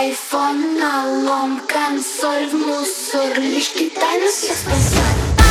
Айфон налом, консоль в мусор, лишь Китай нас всех спасет.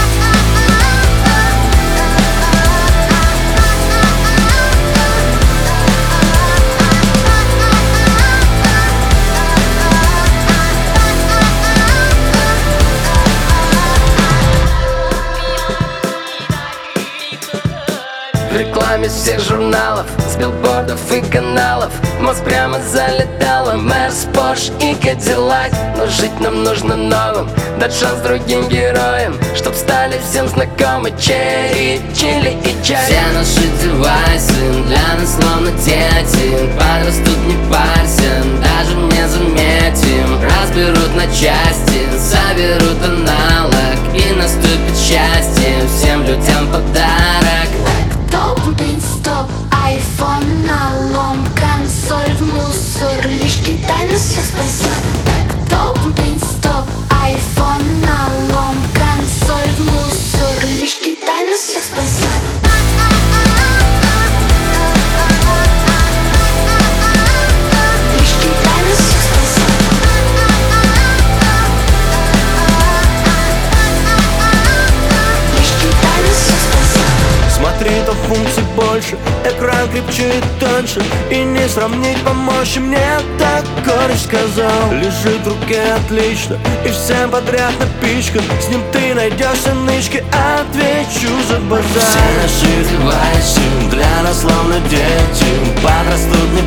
В рекламе всех журналов, с билбордов и каналов в мозг прямо залетало Мерс, Порш и Кадиллак. Но жить нам нужно новым, дать шанс другим героям, чтоб стали всем знакомы черри, чили и чай. Все наши девайсы для нас словно дети, подрастут, не парься, даже не заметим. Разберут на части, заберут аналог, и наступит счастье всем людям подарок. Стоп, айфон налом, консоль в мусор, лишь Китай нас всех спасет. Стоп, айфон налом, консоль в мусор, лишь Китай нас всех спасет. Смотри, то функций больше, экран крепче и тоньше, и не сравнить по мощи, мне так кореш сказал. Лежит в руке отлично, и всем подряд напичкан, с ним ты найдешь нычки, отвечу за базар. Все наши девайсы для нас словно дети, подрастут, не